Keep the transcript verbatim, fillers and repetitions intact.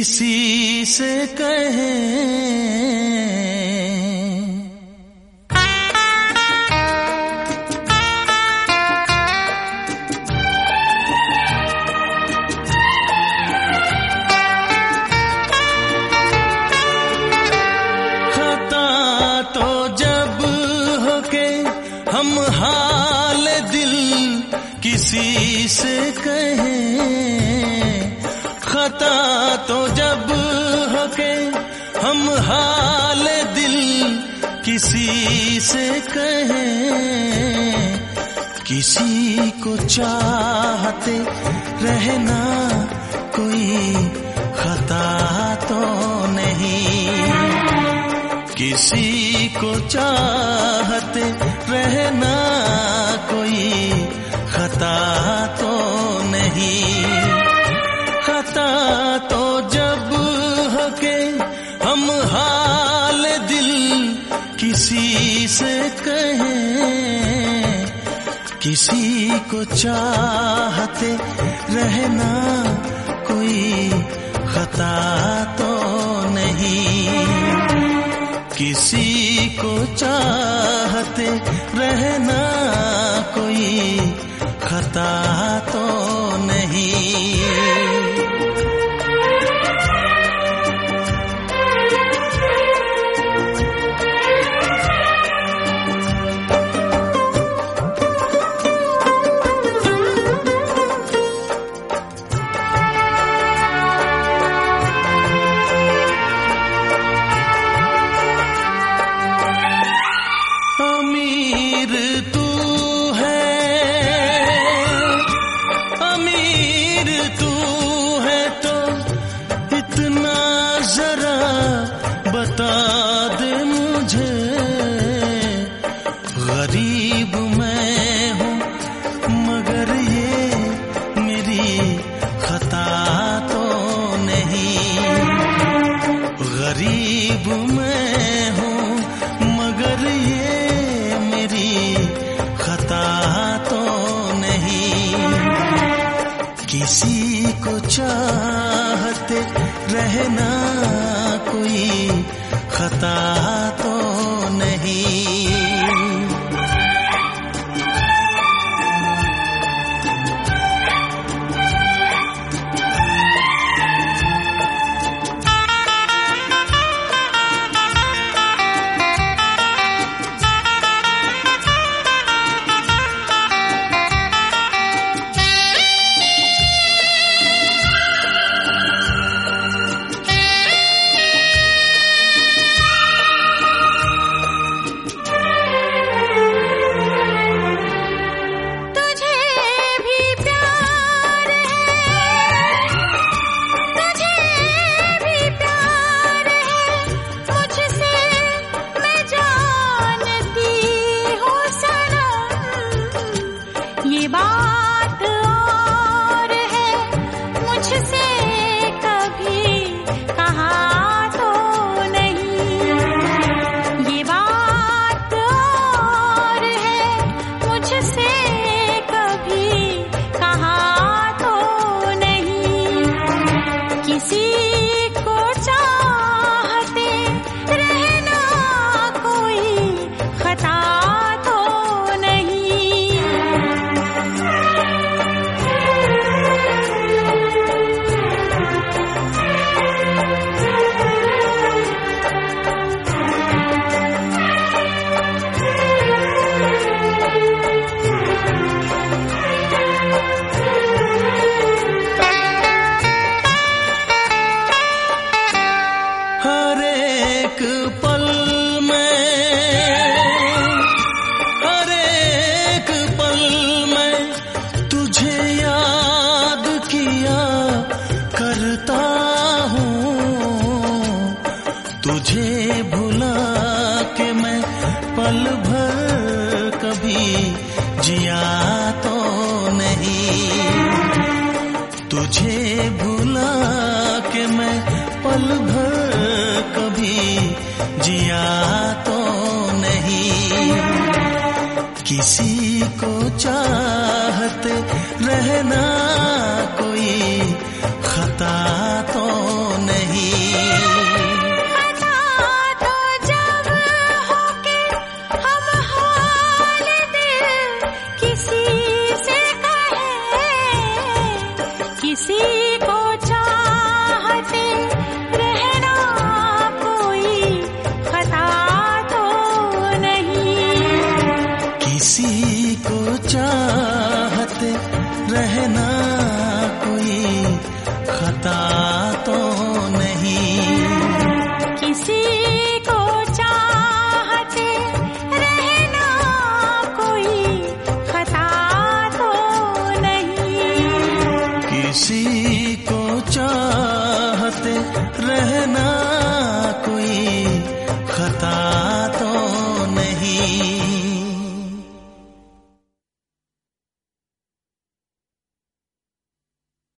किसी से कहें। खता तो जब हो के हम हाल दिल किसी से कहें, खता तो जब हो के हम हाल दिल किसी से कहें, किसी को चाहते रहना कोई खता तो नहीं, किसी को चाहते रहना कोई खता तो नहीं। खता तो जब हो के हम हाल दिल किसी से कहें, किसी को चाहते रहना कोई खता तो नहीं, किसी को चाहते रहना कोई खता तो नहीं। अमीर तू है, अमीर तू है तो इतना जरा बता दे मुझे, गरीब मैं हूँ मगर ये मेरी खता तो नहीं, गरीब मैं हूँ मगर ये मेरी खता तो नहीं, किसी को चाहते रहना कोई खता तो नहीं। ये बात और है मुझसे कभी कहा तो नहीं, ये बात और है मुझसे कभी कहा तो नहीं, किसी को चाहते रहना कोई खता तो नहीं। हर एक पल में, हर एक पल में तुझे याद किया करता हूँ, तुझे भुला के मैं पल भर कभी जिया तो नहीं, तुझे भुला के मैं पल भर कभी जिया तो नहीं, किसी को चाहते रहना कोई खता तो नहीं। तो नहीं।